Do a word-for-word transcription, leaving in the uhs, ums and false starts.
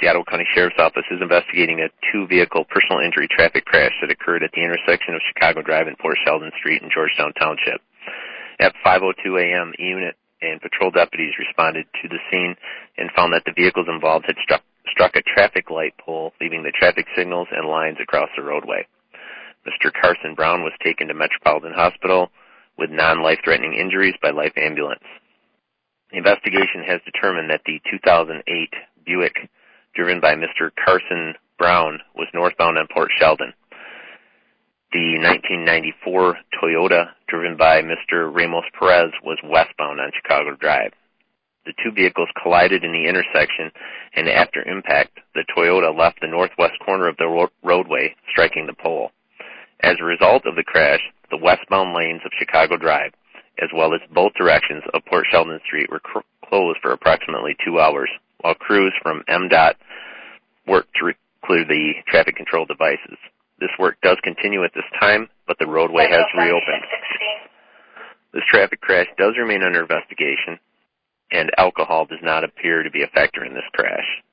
Ottawa County Sheriff's Office is investigating a two-vehicle personal injury traffic crash that occurred at the intersection of Chicago Drive and Port Sheldon Street in Georgetown Township. At five oh two a.m., unit and patrol deputies responded to the scene and found that the vehicles involved had struck, struck a traffic light pole, leaving the traffic signals and lines across the roadway. Mister Carson Brown was taken to Metropolitan Hospital with non-life-threatening injuries by Life Ambulance. The investigation has determined that the two thousand eight Buick, driven by Mister Carson Brown, was northbound on Port Sheldon. The nineteen ninety-four Toyota, driven by Mister Ramos Perez, was westbound on Chicago Drive. The two vehicles collided in the intersection, and after impact, the Toyota left the northwest corner of the ro- roadway, striking the pole. As a result of the crash, the westbound lanes of Chicago Drive, as well as both directions of Port Sheldon Street, were cr- closed for approximately two hours, while crews from M DOT worked to re- clear the traffic control devices. This work does continue at this time, but the roadway has reopened. This traffic crash does remain under investigation, and alcohol does not appear to be a factor in this crash.